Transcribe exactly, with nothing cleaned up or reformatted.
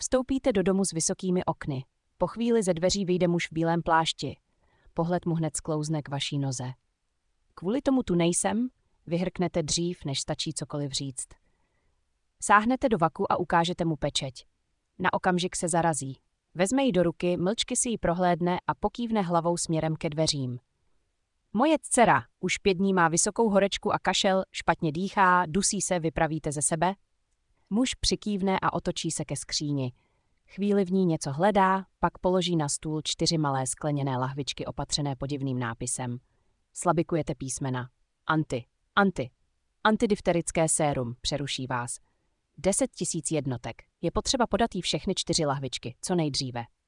Vstoupíte do domu s vysokými okny. Po chvíli ze dveří vyjde muž v bílém plášti. Pohled mu hned sklouzne k vaší noze. Kvůli tomu tu nejsem, vyhrknete dřív, než stačí cokoliv říct. Sáhnete do vaku a ukážete mu pečeť. Na okamžik se zarazí. Vezme ji do ruky, mlčky si ji prohlédne a pokývne hlavou směrem ke dveřím. Moje dcera už pět dní má vysokou horečku a kašel, špatně dýchá, dusí se, vypravíte ze sebe? Muž přikývne a otočí se ke skříni. Chvíli v ní něco hledá, pak položí na stůl čtyři malé skleněné lahvičky opatřené podivným nápisem. Slabikujete písmena. Anti, anti, antidifterické sérum, přeruší vás. Deset tisíc jednotek. Je potřeba podat jí všechny čtyři lahvičky, co nejdříve.